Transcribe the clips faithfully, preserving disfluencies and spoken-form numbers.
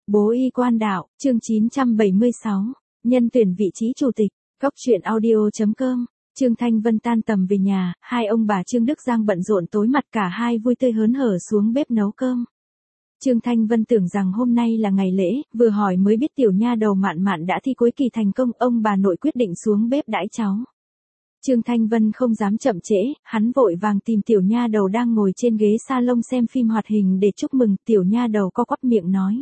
Bố y quan đạo, chương chín trăm bảy mươi sáu, nhân tuyển vị trí chủ tịch, góc truyện audio.com. Trương Thanh Vân tan tầm về nhà, hai ông bà Trương Đức Giang bận rộn tối mặt cả hai vui tươi hớn hở xuống bếp nấu cơm. Trương Thanh Vân tưởng rằng hôm nay là ngày lễ, vừa hỏi mới biết tiểu nha đầu Mạn Mạn đã thi cuối kỳ thành công, ông bà nội quyết định xuống bếp đãi cháu. Trương Thanh Vân không dám chậm trễ, hắn vội vàng tìm tiểu nha đầu đang ngồi trên ghế salon xem phim hoạt hình để chúc mừng. Tiểu nha đầu co quắp miệng nói: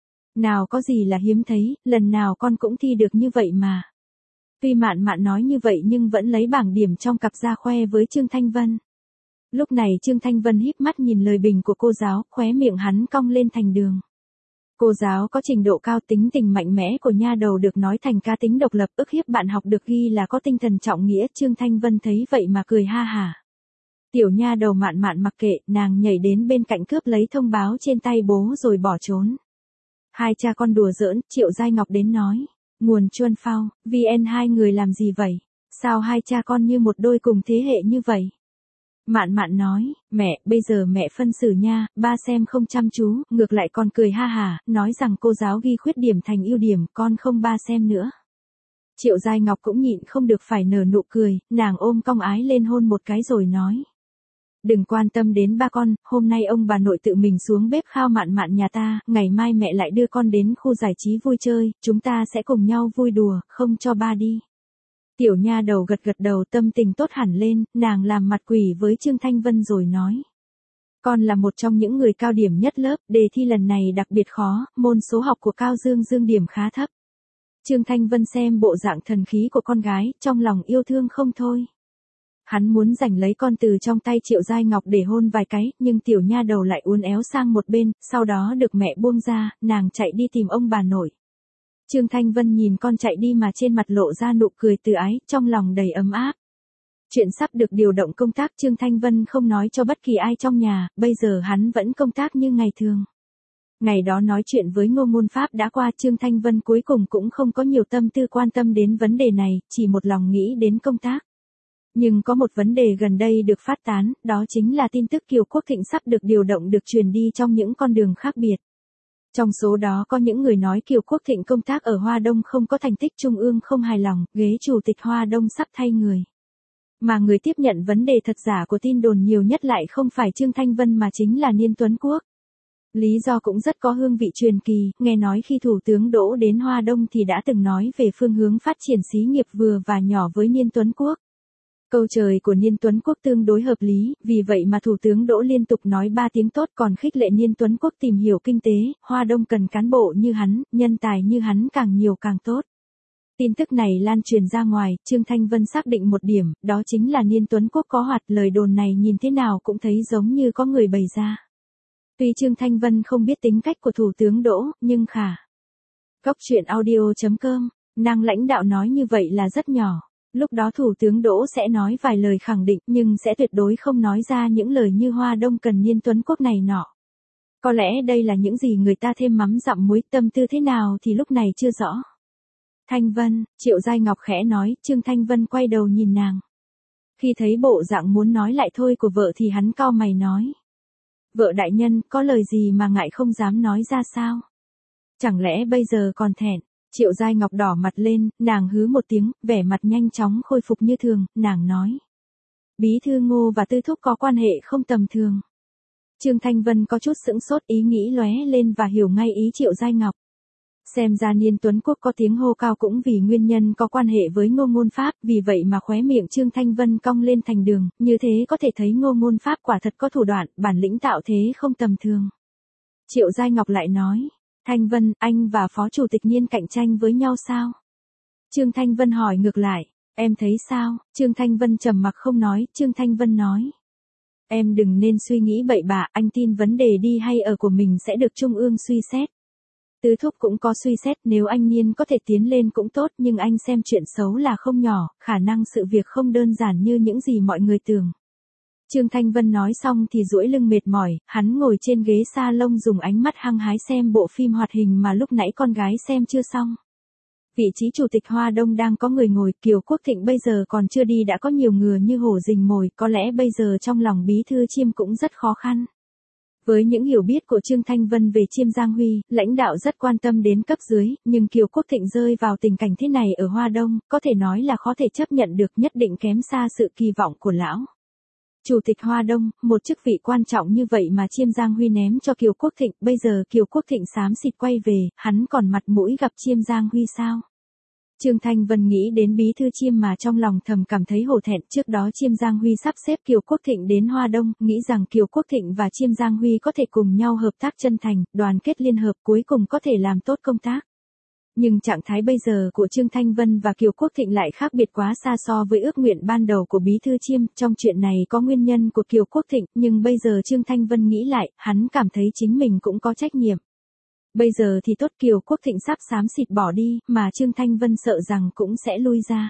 nào có gì là hiếm thấy, lần nào con cũng thi được như vậy mà. Tuy Mạn Mạn nói như vậy nhưng vẫn lấy bảng điểm trong cặp ra khoe với Trương Thanh Vân. Lúc này Trương Thanh Vân híp mắt nhìn lời bình của cô giáo, khóe miệng hắn cong lên thành đường. Cô giáo có trình độ cao, tính tình mạnh mẽ của nha đầu được nói thành cá tính độc lập, ức hiếp bạn học được ghi là có tinh thần trọng nghĩa. Trương Thanh Vân thấy vậy mà cười ha hả. Tiểu nha đầu Mạn Mạn mặc kệ, nàng nhảy đến bên cạnh cướp lấy thông báo trên tay bố rồi bỏ trốn. Hai cha con đùa giỡn, Triệu Giai Ngọc đến nói: nguồn Chuân Phao, vê en hai người làm gì vậy? Sao hai cha con như một đôi cùng thế hệ như vậy? Mạn Mạn nói: mẹ, bây giờ mẹ phân xử nha, ba xem không chăm chú, ngược lại còn cười ha hả, nói rằng cô giáo ghi khuyết điểm thành ưu điểm, con không ba xem nữa. Triệu Giai Ngọc cũng nhịn không được phải nở nụ cười, nàng ôm cong ái lên hôn một cái rồi nói: đừng quan tâm đến ba con, hôm nay ông bà nội tự mình xuống bếp khao Mạn Mạn nhà ta, ngày mai mẹ lại đưa con đến khu giải trí vui chơi, chúng ta sẽ cùng nhau vui đùa, không cho ba đi. Tiểu nha đầu gật gật đầu, tâm tình tốt hẳn lên, nàng làm mặt quỷ với Trương Thanh Vân rồi nói: con là một trong những người cao điểm nhất lớp, đề thi lần này đặc biệt khó, môn số học của Cao Dương Dương điểm khá thấp. Trương Thanh Vân xem bộ dạng thần khí của con gái, trong lòng yêu thương không thôi. Hắn muốn giành lấy con từ trong tay Triệu Giai Ngọc để hôn vài cái, nhưng tiểu nha đầu lại uốn éo sang một bên, sau đó được mẹ buông ra, nàng chạy đi tìm ông bà nội. Trương Thanh Vân nhìn con chạy đi mà trên mặt lộ ra nụ cười từ ái, trong lòng đầy ấm áp. Chuyện sắp được điều động công tác Trương Thanh Vân không nói cho bất kỳ ai trong nhà, bây giờ hắn vẫn công tác như ngày thường. Ngày đó nói chuyện với Ngô Ngôn Pháp đã qua, Trương Thanh Vân cuối cùng cũng không có nhiều tâm tư quan tâm đến vấn đề này, chỉ một lòng nghĩ đến công tác. Nhưng có một vấn đề gần đây được phát tán, đó chính là tin tức Kiều Quốc Thịnh sắp được điều động được truyền đi trong những con đường khác biệt. Trong số đó có những người nói Kiều Quốc Thịnh công tác ở Hoa Đông không có thành tích, trung ương không hài lòng, ghế chủ tịch Hoa Đông sắp thay người. Mà người tiếp nhận vấn đề thật giả của tin đồn nhiều nhất lại không phải Trương Thanh Vân mà chính là Niên Tuấn Quốc. Lý do cũng rất có hương vị truyền kỳ, nghe nói khi Thủ tướng Đỗ đến Hoa Đông thì đã từng nói về phương hướng phát triển xí nghiệp vừa và nhỏ với Niên Tuấn Quốc. Câu trời của Niên Tuấn Quốc tương đối hợp lý, vì vậy mà Thủ tướng Đỗ liên tục nói ba tiếng tốt, còn khích lệ Niên Tuấn Quốc tìm hiểu kinh tế, Hoa Đông cần cán bộ như hắn, nhân tài như hắn càng nhiều càng tốt. Tin tức này lan truyền ra ngoài, Trương Thanh Vân xác định một điểm, đó chính là Niên Tuấn Quốc có hoạt, lời đồn này nhìn thế nào cũng thấy giống như có người bày ra. Tuy Trương Thanh Vân không biết tính cách của Thủ tướng Đỗ, nhưng khả. Góc truyện audio.com, năng lãnh đạo nói như vậy là rất nhỏ. Lúc đó Thủ tướng Đỗ sẽ nói vài lời khẳng định, nhưng sẽ tuyệt đối không nói ra những lời như Hoa Đông cần Niên Tuấn Quốc này nọ. Có lẽ đây là những gì người ta thêm mắm dặm muối, tâm tư thế nào thì lúc này chưa rõ. Thanh Vân, Triệu Giai Ngọc khẽ nói, Trương Thanh Vân quay đầu nhìn nàng. Khi thấy bộ dạng muốn nói lại thôi của vợ thì hắn cau mày nói: vợ đại nhân, có lời gì mà ngại không dám nói ra sao? Chẳng lẽ bây giờ còn thẹn? Triệu Giai Ngọc đỏ mặt lên, nàng hứ một tiếng, vẻ mặt nhanh chóng khôi phục như thường, nàng nói: Bí thư Ngô và Tư Thúc có quan hệ không tầm thường. Trương Thanh Vân có chút sững sốt, ý nghĩ lóe lên và hiểu ngay ý Triệu Giai Ngọc. Xem ra Niên Tuấn Quốc có tiếng hô cao cũng vì nguyên nhân có quan hệ với Ngô Ngôn Pháp, vì vậy mà khóe miệng Trương Thanh Vân cong lên thành đường, như thế có thể thấy Ngô Ngôn Pháp quả thật có thủ đoạn, bản lĩnh tạo thế không tầm thường. Triệu Giai Ngọc lại nói: Thanh Vân, anh và Phó Chủ tịch Niên cạnh tranh với nhau sao? Trương Thanh Vân hỏi ngược lại: em thấy sao? Trương Thanh Vân trầm mặc không nói, Trương Thanh Vân nói: em đừng nên suy nghĩ bậy bạ, anh tin vấn đề đi hay ở của mình sẽ được Trung ương suy xét. Tứ Thúc cũng có suy xét, nếu anh Niên có thể tiến lên cũng tốt, nhưng anh xem chuyện xấu là không nhỏ, khả năng sự việc không đơn giản như những gì mọi người tưởng. Trương Thanh Vân nói xong thì duỗi lưng mệt mỏi, hắn ngồi trên ghế salon dùng ánh mắt hăng hái xem bộ phim hoạt hình mà lúc nãy con gái xem chưa xong. Vị trí chủ tịch Hoa Đông đang có người ngồi, Kiều Quốc Thịnh bây giờ còn chưa đi đã có nhiều ngựa như hổ rình mồi, có lẽ bây giờ trong lòng bí thư Chiêm cũng rất khó khăn. Với những hiểu biết của Trương Thanh Vân về Chiêm Giang Huy, lãnh đạo rất quan tâm đến cấp dưới, nhưng Kiều Quốc Thịnh rơi vào tình cảnh thế này ở Hoa Đông, có thể nói là khó thể chấp nhận được, nhất định kém xa sự kỳ vọng của lão. Chủ tịch Hoa Đông, một chức vị quan trọng như vậy mà Chiêm Giang Huy ném cho Kiều Quốc Thịnh, bây giờ Kiều Quốc Thịnh xám xịt quay về, hắn còn mặt mũi gặp Chiêm Giang Huy sao? Trương Thanh Vân nghĩ đến bí thư Chiêm mà trong lòng thầm cảm thấy hổ thẹn, trước đó Chiêm Giang Huy sắp xếp Kiều Quốc Thịnh đến Hoa Đông, nghĩ rằng Kiều Quốc Thịnh và Chiêm Giang Huy có thể cùng nhau hợp tác chân thành, đoàn kết liên hợp cuối cùng có thể làm tốt công tác. Nhưng trạng thái bây giờ của Trương Thanh Vân và Kiều Quốc Thịnh lại khác biệt quá xa so với ước nguyện ban đầu của bí thư Chiêm, trong chuyện này có nguyên nhân của Kiều Quốc Thịnh, nhưng bây giờ Trương Thanh Vân nghĩ lại, hắn cảm thấy chính mình cũng có trách nhiệm. Bây giờ thì tốt, Kiều Quốc Thịnh sắp xám xịt bỏ đi, mà Trương Thanh Vân sợ rằng cũng sẽ lui ra.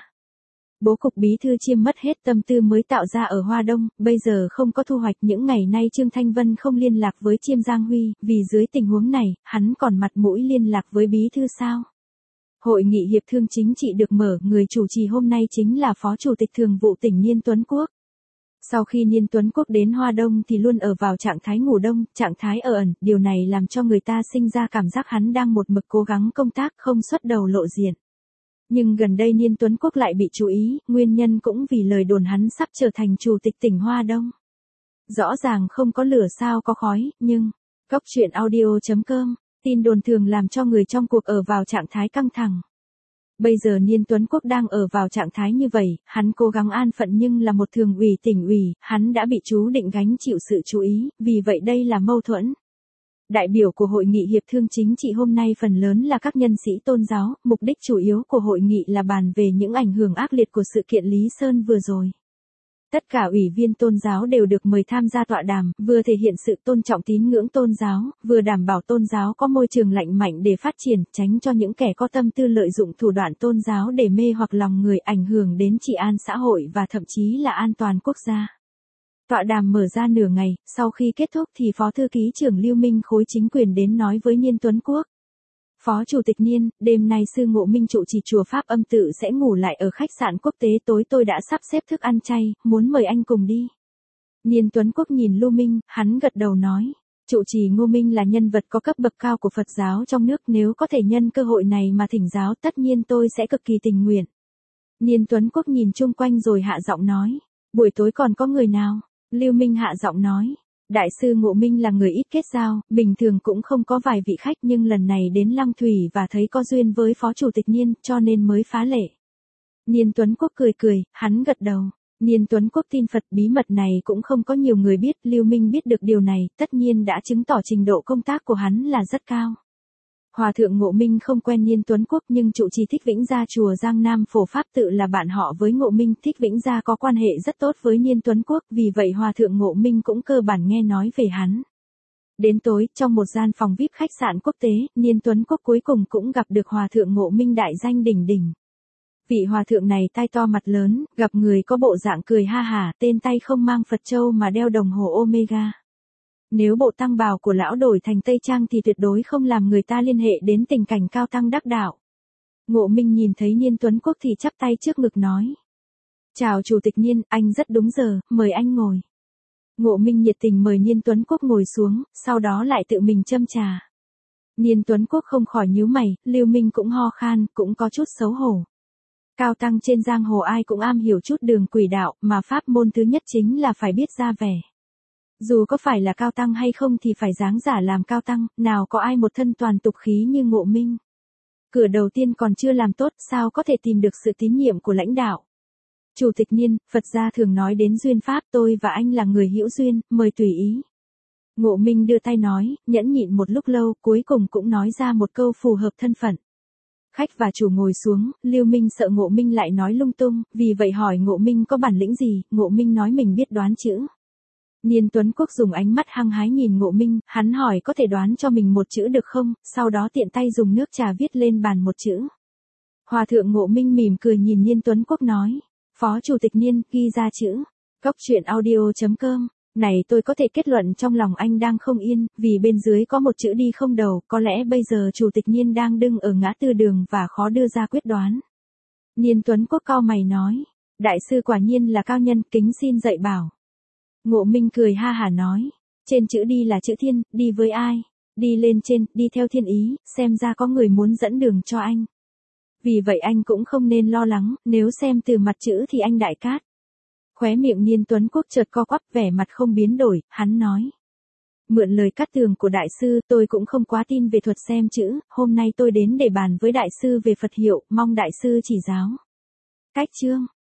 Bố cục bí thư Chiêm mất hết tâm tư mới tạo ra ở Hoa Đông, bây giờ không có thu hoạch, những ngày nay Trương Thanh Vân không liên lạc với Chiêm Giang Huy, vì dưới tình huống này, hắn còn mặt mũi liên lạc với bí thư sao? Hội nghị hiệp thương chính trị được mở, người chủ trì hôm nay chính là Phó Chủ tịch Thường vụ tỉnh Niên Tuấn Quốc. Sau khi Niên Tuấn Quốc đến Hoa Đông thì luôn ở vào trạng thái ngủ đông, trạng thái ở ẩn, điều này làm cho người ta sinh ra cảm giác hắn đang một mực cố gắng công tác không xuất đầu lộ diện. Nhưng gần đây Niên Tuấn Quốc lại bị chú ý, nguyên nhân cũng vì lời đồn hắn sắp trở thành chủ tịch tỉnh Hoa Đông. Rõ ràng không có lửa sao có khói, nhưng, Cóc truyện audio chấm com, tin đồn thường làm cho người trong cuộc ở vào trạng thái căng thẳng. Bây giờ Niên Tuấn Quốc đang ở vào trạng thái như vậy, hắn cố gắng an phận nhưng là một thường ủy tỉnh ủy, hắn đã bị chú định gánh chịu sự chú ý, vì vậy đây là mâu thuẫn. Đại biểu của Hội nghị Hiệp thương Chính trị hôm nay phần lớn là các nhân sĩ tôn giáo, mục đích chủ yếu của hội nghị là bàn về những ảnh hưởng ác liệt của sự kiện Lý Sơn vừa rồi. Tất cả ủy viên tôn giáo đều được mời tham gia tọa đàm, vừa thể hiện sự tôn trọng tín ngưỡng tôn giáo, vừa đảm bảo tôn giáo có môi trường lành mạnh để phát triển, tránh cho những kẻ có tâm tư lợi dụng thủ đoạn tôn giáo để mê hoặc lòng người, ảnh hưởng đến trị an xã hội và thậm chí là an toàn quốc gia. Tọa đàm mở ra nửa ngày, sau khi kết thúc thì Phó Thư ký trưởng Lưu Minh khối chính quyền đến nói với Niên Tuấn Quốc. Phó Chủ tịch Niên, đêm nay sư Ngộ Minh trụ trì chùa Pháp Âm Tự sẽ ngủ lại ở khách sạn quốc tế, tối tôi đã sắp xếp thức ăn chay, muốn mời anh cùng đi. Niên Tuấn Quốc nhìn Lưu Minh, hắn gật đầu nói. Trụ trì Ngô Minh là nhân vật có cấp bậc cao của Phật giáo trong nước, nếu có thể nhân cơ hội này mà thỉnh giáo tất nhiên tôi sẽ cực kỳ tình nguyện. Niên Tuấn Quốc nhìn chung quanh rồi hạ giọng nói. Buổi tối còn có người nào? Lưu Minh hạ giọng nói. Đại sư Ngộ Minh là người ít kết giao, bình thường cũng không có vài vị khách, nhưng lần này đến Lăng Thủy và thấy có duyên với Phó Chủ tịch Niên, cho nên mới phá lệ. Niên Tuấn Quốc cười cười, hắn gật đầu. Niên Tuấn Quốc tin Phật, bí mật này cũng không có nhiều người biết, Lưu Minh biết được điều này, tất nhiên đã chứng tỏ trình độ công tác của hắn là rất cao. Hòa thượng Ngộ Minh không quen Niên Tuấn Quốc nhưng trụ trì Thích Vĩnh Gia chùa Giang Nam Phổ Pháp Tự là bạn họ với Ngộ Minh, Thích Vĩnh Gia có quan hệ rất tốt với Niên Tuấn Quốc, vì vậy Hòa thượng Ngộ Minh cũng cơ bản nghe nói về hắn. Đến tối, trong một gian phòng vi ai pi khách sạn quốc tế, Niên Tuấn Quốc cuối cùng cũng gặp được Hòa thượng Ngộ Minh đại danh đỉnh đỉnh. Vị hòa thượng này tai to mặt lớn, gặp người có bộ dạng cười ha hả, tên tay không mang Phật châu mà đeo đồng hồ Omega. Nếu bộ tăng bào của lão đổi thành tây trang thì tuyệt đối không làm người ta liên hệ đến tình cảnh cao tăng đắc đạo. Ngộ Minh nhìn thấy Niên Tuấn Quốc thì chắp tay trước ngực nói. Chào Chủ tịch Niên, anh rất đúng giờ, mời anh ngồi. Ngộ Minh nhiệt tình mời Niên Tuấn Quốc ngồi xuống, sau đó lại tự mình châm trà. Niên Tuấn Quốc không khỏi nhíu mày, Lưu Minh cũng ho khan, cũng có chút xấu hổ. Cao tăng trên giang hồ ai cũng am hiểu chút đường quỷ đạo, mà pháp môn thứ nhất chính là phải biết ra vẻ. Dù có phải là cao tăng hay không thì phải dáng giả làm cao tăng, nào có ai một thân toàn tục khí như Ngộ Minh. Cửa đầu tiên còn chưa làm tốt, sao có thể tìm được sự tín nhiệm của lãnh đạo. Chủ tịch Niên, Phật gia thường nói đến duyên pháp, tôi và anh là người hữu duyên, mời tùy ý. Ngộ Minh đưa tay nói, nhẫn nhịn một lúc lâu, cuối cùng cũng nói ra một câu phù hợp thân phận. Khách và chủ ngồi xuống, Lưu Minh sợ Ngộ Minh lại nói lung tung, vì vậy hỏi Ngộ Minh có bản lĩnh gì, Ngộ Minh nói mình biết đoán chữ. Niên Tuấn Quốc dùng ánh mắt hăng hái nhìn Ngộ Minh, hắn hỏi có thể đoán cho mình một chữ được không, sau đó tiện tay dùng nước trà viết lên bàn một chữ. Hòa thượng Ngộ Minh mỉm cười nhìn Niên Tuấn Quốc nói, Phó Chủ tịch Niên, ghi ra chữ. Cóc truyện audio chấm com, này tôi có thể kết luận trong lòng anh đang không yên, vì bên dưới có một chữ đi không đầu, có lẽ bây giờ Chủ tịch Niên đang đứng ở ngã tư đường và khó đưa ra quyết đoán. Niên Tuấn Quốc cau mày nói, đại sư quả nhiên là cao nhân, kính xin dạy bảo. Ngộ Minh cười ha hả nói, Trên chữ đi là chữ thiên, đi với ai? Đi lên trên, đi theo thiên ý, xem ra có người muốn dẫn đường cho anh. Vì vậy anh cũng không nên lo lắng, nếu xem từ mặt chữ thì anh đại cát. Khóe miệng Niên Tuấn Quốc chợt co quắp, vẻ mặt không biến đổi, hắn nói. Mượn lời cát tường của đại sư, tôi cũng không quá tin về thuật xem chữ, hôm nay tôi đến để bàn với đại sư về Phật hiệu, mong đại sư chỉ giáo. Cách chương